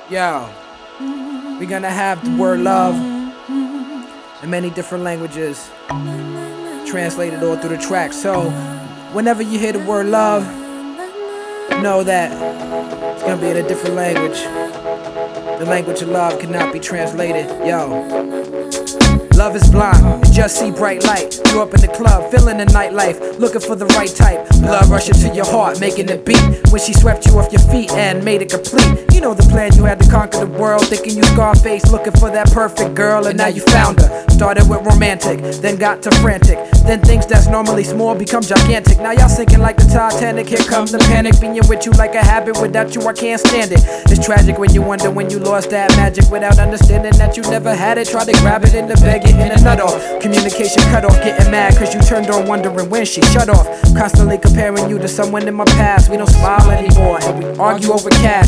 Yo, we're gonna have the word love in many different languages, translated all through the track. So, whenever you hear the word love, know that it's gonna be in a different language. The language of love cannot be translated. Yo. Love is blind, you just see bright light. You up in the club, feeling the nightlife, looking for the right type. Blood rushing to your heart, making it beat. When she swept you off your feet and made it complete. You know the plan, you had to conquer the world. Thinking you Scarface, looking for that perfect girl. And now you found her. Started with romantic, then got to frantic. Then things that's normally small become gigantic. Now y'all sinking like the Titanic. Here comes the panic, being with you like a habit. Without you I can't stand it. It's tragic when you wonder when you lost that magic, without understanding that you never had it. Try to grab it in the bag, it in a nut off. Communication cut off, getting mad cause you turned on, wondering when she shut off. Constantly comparing you to someone in my past. We don't smile anymore and we argue over cash.